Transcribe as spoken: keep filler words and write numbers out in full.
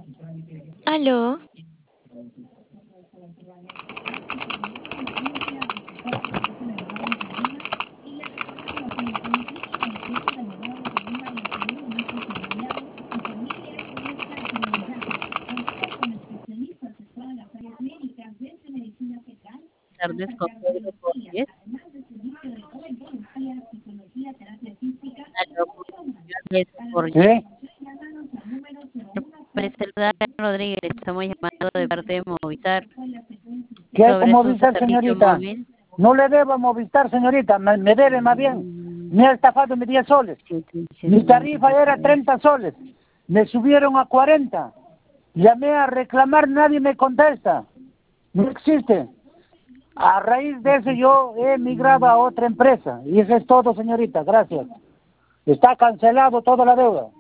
Aló. Tardes con Pedro Borges. Aló, Borges, Borges. ¿Eh? Para saludar a Rodríguez, estamos llamando de parte de Movistar ¿Qué hay con sobre su Movistar, servicio señorita? móvil. No le debo a Movistar, señorita, me, me debe más bien. Me ha estafado mis diez soles. Mi tarifa era treinta soles. Me subieron a cuarenta. Llamé a reclamar, nadie me contesta. No existe. A raíz de eso yo he migrado a otra empresa. Y eso es todo, señorita. Gracias. Está cancelado toda la deuda.